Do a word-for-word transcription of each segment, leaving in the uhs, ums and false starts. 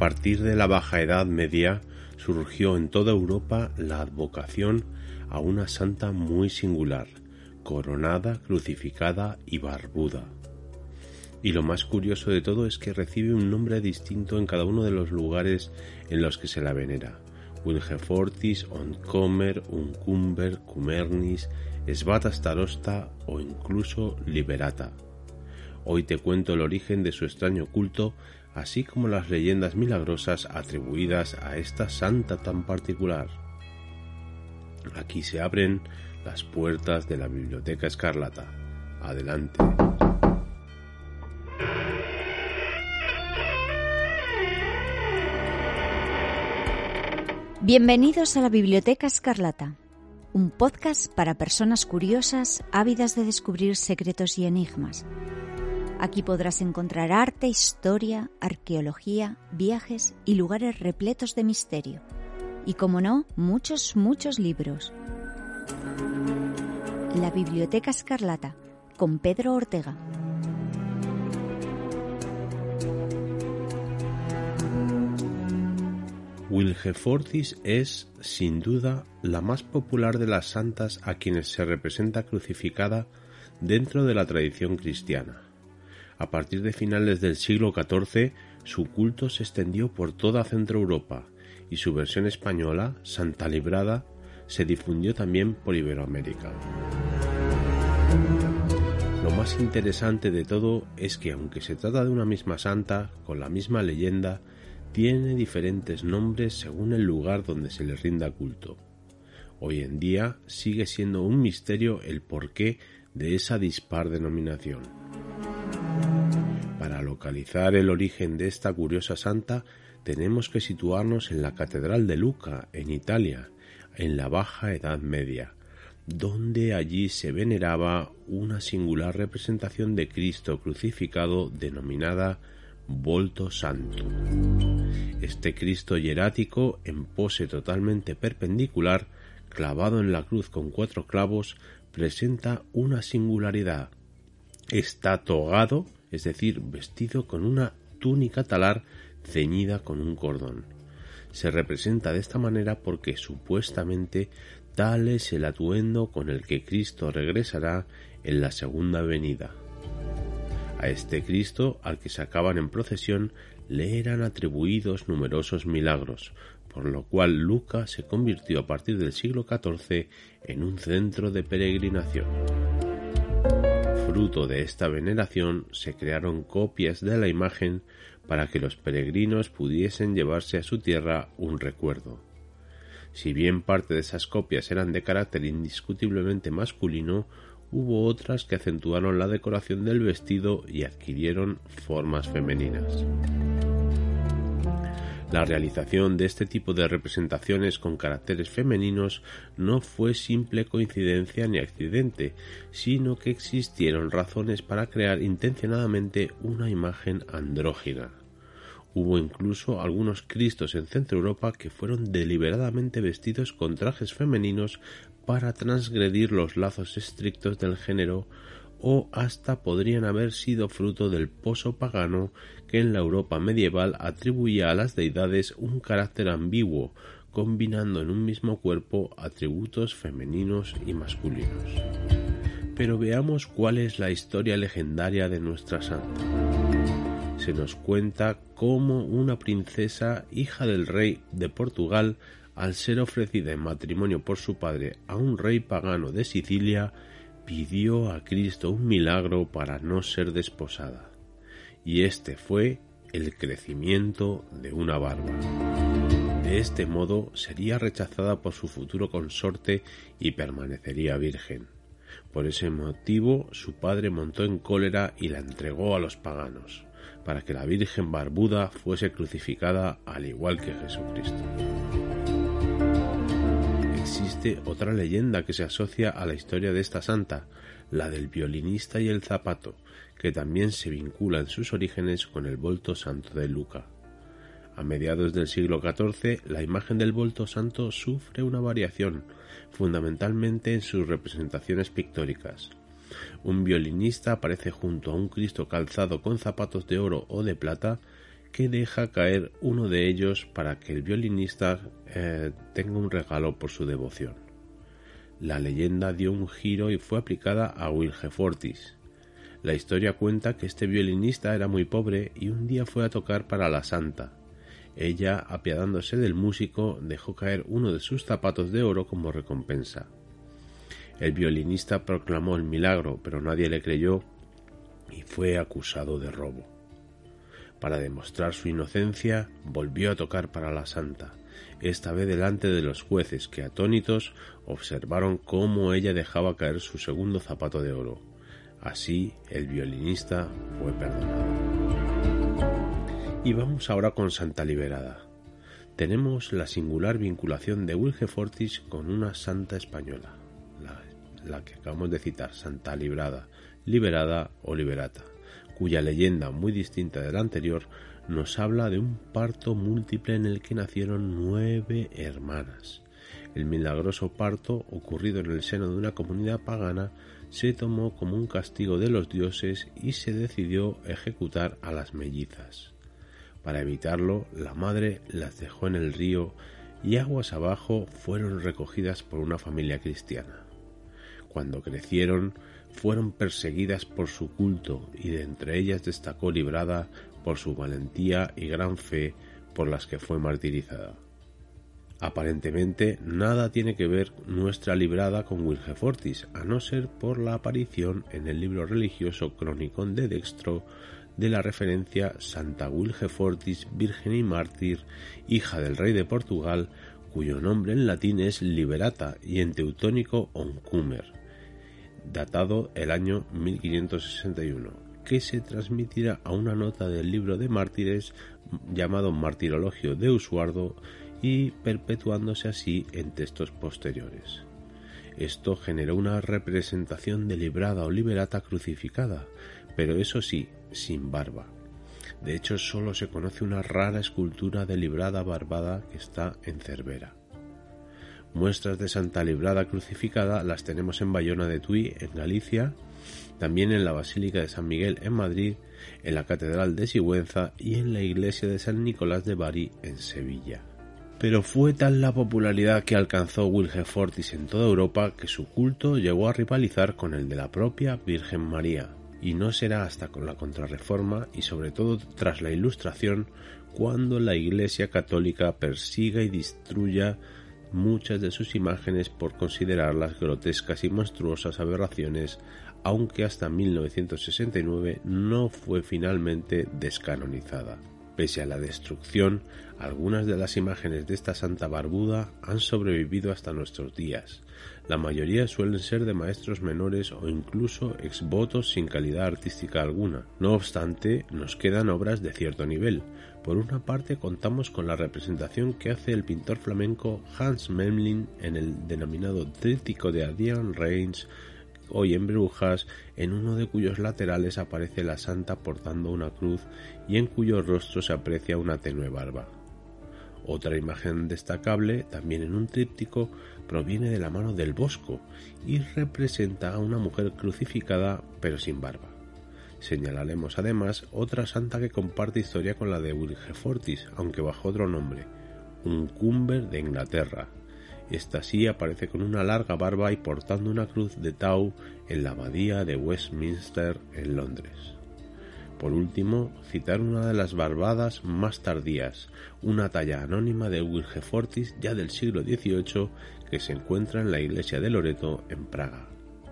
partir de la Baja Edad Media surgió en toda Europa la advocación a una santa muy singular, coronada, crucificada y barbuda. Y lo más curioso de todo es que recibe un nombre distinto en cada uno de los lugares en los que se la venera: Wilgefortis, Ontcomer, Uncumber, Cumernis, Svata Starosta o incluso Liberata. Hoy te cuento el origen de su extraño culto, así como las leyendas milagrosas atribuidas a esta santa tan particular. Aquí se abren las puertas de la Biblioteca Escarlata. Adelante. Bienvenidos a la Biblioteca Escarlata, un podcast para personas curiosas, ávidas de descubrir secretos y enigmas. Aquí podrás encontrar arte, historia, arqueología, viajes y lugares repletos de misterio. Y, como no, muchos, muchos libros. La Biblioteca Escarlata, con Pedro Ortega. Wilgefortis es, sin duda, la más popular de las santas a quienes se representa crucificada dentro de la tradición cristiana. A partir de finales del siglo catorce, su culto se extendió por toda Centroeuropa y su versión española, Santa Librada, se difundió también por Iberoamérica. Lo más interesante de todo es que, aunque se trata de una misma santa, con la misma leyenda, tiene diferentes nombres según el lugar donde se le rinda culto. Hoy en día sigue siendo un misterio el porqué de esa dispar denominación. Para localizar el origen de esta curiosa santa, tenemos que situarnos en la Catedral de Lucca, en Italia, en la Baja Edad Media, donde allí se veneraba una singular representación de Cristo crucificado denominada Volto Santo. Este Cristo hierático, en pose totalmente perpendicular, clavado en la cruz con cuatro clavos, presenta una singularidad. Está togado, es decir, vestido con una túnica talar ceñida con un cordón. Se representa de esta manera porque supuestamente tal es el atuendo con el que Cristo regresará en la segunda venida. A este Cristo, al que sacaban en procesión, le eran atribuidos numerosos milagros, por lo cual Lucca se convirtió a partir del siglo catorce en un centro de peregrinación. Fruto de esta veneración se crearon copias de la imagen para que los peregrinos pudiesen llevarse a su tierra un recuerdo. Si bien parte de esas copias eran de carácter indiscutiblemente masculino, hubo otras que acentuaron la decoración del vestido y adquirieron formas femeninas. La realización de este tipo de representaciones con caracteres femeninos no fue simple coincidencia ni accidente, sino que existieron razones para crear intencionadamente una imagen andrógina. Hubo incluso algunos cristos en Centroeuropa que fueron deliberadamente vestidos con trajes femeninos para transgredir los lazos estrictos del género, o hasta podrían haber sido fruto del poso pagano que en la Europa medieval atribuía a las deidades un carácter ambiguo, combinando en un mismo cuerpo atributos femeninos y masculinos. Pero veamos cuál es la historia legendaria de nuestra santa. Se nos cuenta cómo una princesa, hija del rey de Portugal, al ser ofrecida en matrimonio por su padre a un rey pagano de Sicilia, pidió a Cristo un milagro para no ser desposada, y este fue el crecimiento de una barba. De este modo sería rechazada por su futuro consorte y permanecería virgen. Por ese motivo su padre montó en cólera y la entregó a los paganos, para que la Virgen barbuda fuese crucificada al igual que Jesucristo. Existe otra leyenda que se asocia a la historia de esta santa, la del violinista y el zapato, que también se vincula en sus orígenes con el Volto Santo de Lucca. A mediados del siglo catorce, la imagen del Volto Santo sufre una variación, fundamentalmente en sus representaciones pictóricas. Un violinista aparece junto a un Cristo calzado con zapatos de oro o de plata, que deja caer uno de ellos para que el violinista eh, tenga un regalo por su devoción. La leyenda dio un giro y fue aplicada a Wilgefortis. La historia cuenta que este violinista era muy pobre y un día fue a tocar para la santa. Ella, apiadándose del músico, dejó caer uno de sus zapatos de oro como recompensa. El violinista proclamó el milagro, pero nadie le creyó y fue acusado de robo. Para demostrar su inocencia, volvió a tocar para la santa, esta vez delante de los jueces que, atónitos, observaron cómo ella dejaba caer su segundo zapato de oro. Así, el violinista fue perdonado. Y vamos ahora con Santa Liberada. Tenemos la singular vinculación de Wilgefortis con una santa española, la, la que acabamos de citar, Santa Librada, Liberada o Liberata, cuya leyenda, muy distinta de la anterior, nos habla de un parto múltiple en el que nacieron nueve hermanas. El milagroso parto, ocurrido en el seno de una comunidad pagana, se tomó como un castigo de los dioses y se decidió ejecutar a las mellizas. Para evitarlo, la madre las dejó en el río y aguas abajo fueron recogidas por una familia cristiana. Cuando crecieron, fueron perseguidas por su culto y de entre ellas destacó Librada por su valentía y gran fe, por las que fue martirizada. Aparentemente nada tiene que ver nuestra Librada con Wilgefortis, a no ser por la aparición en el libro religioso Cronicón de Dextro de la referencia Santa Wilgefortis, virgen y mártir, hija del rey de Portugal, cuyo nombre en latín es Liberata y en teutónico Oncumer, datado el año mil quinientos sesenta y uno, que se transmitirá a una nota del libro de mártires llamado Martirologio de Usuardo y perpetuándose así en textos posteriores. Esto generó una representación de Librada o Liberata crucificada, pero eso sí, sin barba. De hecho, solo se conoce una rara escultura de Librada barbada que está en Cervera. Muestras de Santa Librada crucificada las tenemos en Bayona de Tui, en Galicia, también en la Basílica de San Miguel en Madrid, en la Catedral de Sigüenza y en la Iglesia de San Nicolás de Bari en Sevilla. Pero fue tal la popularidad que alcanzó Wilgefortis en toda Europa que su culto llegó a rivalizar con el de la propia Virgen María, y no será hasta con la Contrarreforma y sobre todo tras la Ilustración cuando la Iglesia católica persiga y destruya muchas de sus imágenes por considerarlas grotescas y monstruosas aberraciones, aunque hasta mil novecientos sesenta y nueve no fue finalmente descanonizada. Pese a la destrucción, algunas de las imágenes de esta santa barbuda han sobrevivido hasta nuestros días. La mayoría suelen ser de maestros menores o incluso exvotos sin calidad artística alguna. No obstante, nos quedan obras de cierto nivel. Por una parte, contamos con la representación que hace el pintor flamenco Hans Memling en el denominado Tríptico de Adrian Reyns, hoy en Brujas, en uno de cuyos laterales aparece la santa portando una cruz y en cuyo rostro se aprecia una tenue barba. Otra imagen destacable, también en un tríptico, proviene de la mano del Bosco y representa a una mujer crucificada pero sin barba. Señalaremos además otra santa que comparte historia con la de Wilgefortis, aunque bajo otro nombre, Uncumber de Inglaterra. Esta sí aparece con una larga barba y portando una cruz de Tau en la abadía de Westminster en Londres. Por último, citar una de las barbadas más tardías, una talla anónima de Wilgefortis ya del siglo dieciocho que se encuentra en la iglesia de Loreto en Praga.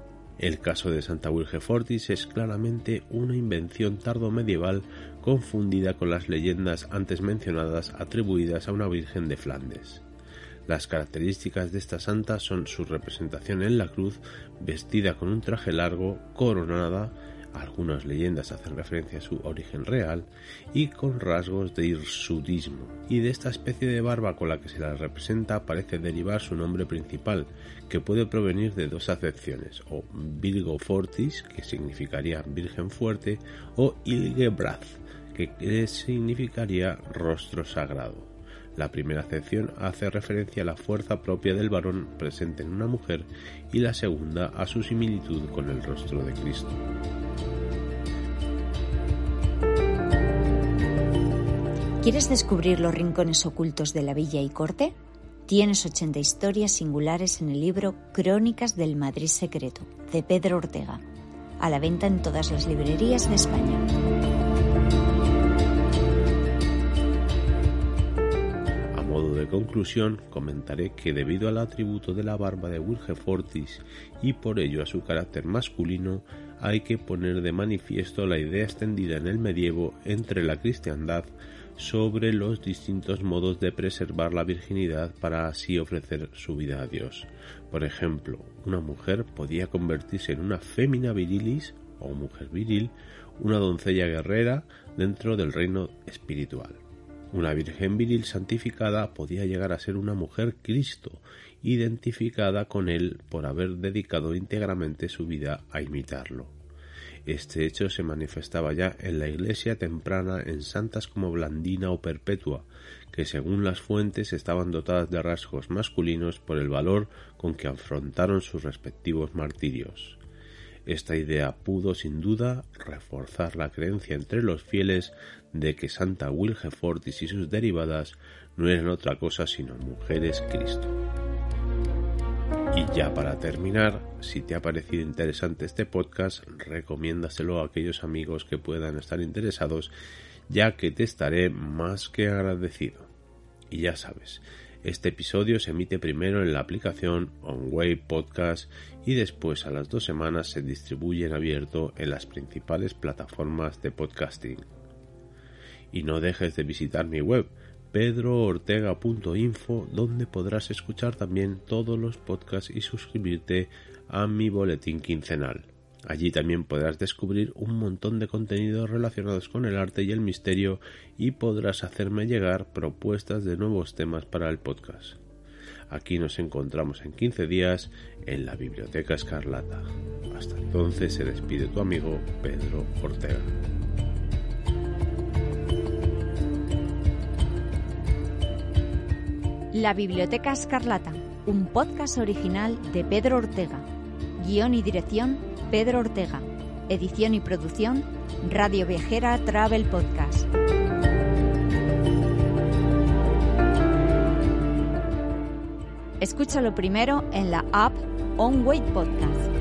El caso de Santa Wilgefortis es claramente una invención tardomedieval confundida con las leyendas antes mencionadas atribuidas a una virgen de Flandes. Las características de esta santa son su representación en la cruz, vestida con un traje largo, coronada, algunas leyendas hacen referencia a su origen real, y con rasgos de hirsudismo. Y de esta especie de barba con la que se la representa parece derivar su nombre principal, que puede provenir de dos acepciones, o Virgo Fortis, que significaría Virgen Fuerte, o Hilgebrath, que significaría Rostro Sagrado. La primera acepción hace referencia a la fuerza propia del varón presente en una mujer y la segunda a su similitud con el rostro de Cristo. ¿Quieres descubrir los rincones ocultos de la villa y corte? Tienes ochenta historias singulares en el libro Crónicas del Madrid Secreto, de Pedro Ortega, a la venta en todas las librerías de España. A modo de conclusión, comentaré que debido al atributo de la barba de Wilgefortis y por ello a su carácter masculino, hay que poner de manifiesto la idea extendida en el medievo entre la cristiandad sobre los distintos modos de preservar la virginidad para así ofrecer su vida a Dios. Por ejemplo, una mujer podía convertirse en una fémina virilis o mujer viril, una doncella guerrera dentro del reino espiritual. Una virgen viril santificada podía llegar a ser una mujer Cristo, identificada con él por haber dedicado íntegramente su vida a imitarlo. Este hecho se manifestaba ya en la Iglesia temprana en santas como Blandina o Perpetua, que según las fuentes estaban dotadas de rasgos masculinos por el valor con que afrontaron sus respectivos martirios. Esta idea pudo sin duda reforzar la creencia entre los fieles de que Santa Wilgefortis y sus derivadas no eran otra cosa sino mujeres Cristo. Y ya para terminar, si te ha parecido interesante este podcast, recomiéndaselo a aquellos amigos que puedan estar interesados, ya que te estaré más que agradecido. Y ya sabes, este episodio se emite primero en la aplicación OnWay Podcast y después a las dos semanas se distribuye en abierto en las principales plataformas de podcasting. Y no dejes de visitar mi web pedro ortega punto info, donde podrás escuchar también todos los podcasts y suscribirte a mi boletín quincenal. Allí también podrás descubrir un montón de contenidos relacionados con el arte y el misterio y podrás hacerme llegar propuestas de nuevos temas para el podcast. Aquí nos encontramos en quince días en la Biblioteca Escarlata. Hasta entonces se despide tu amigo Pedro Ortega. La Biblioteca Escarlata, un podcast original de Pedro Ortega. Guión y dirección, Pedro Ortega. Edición y producción, Radio Viajera Travel Podcast. Escúchalo primero en la app OnWay Podcast.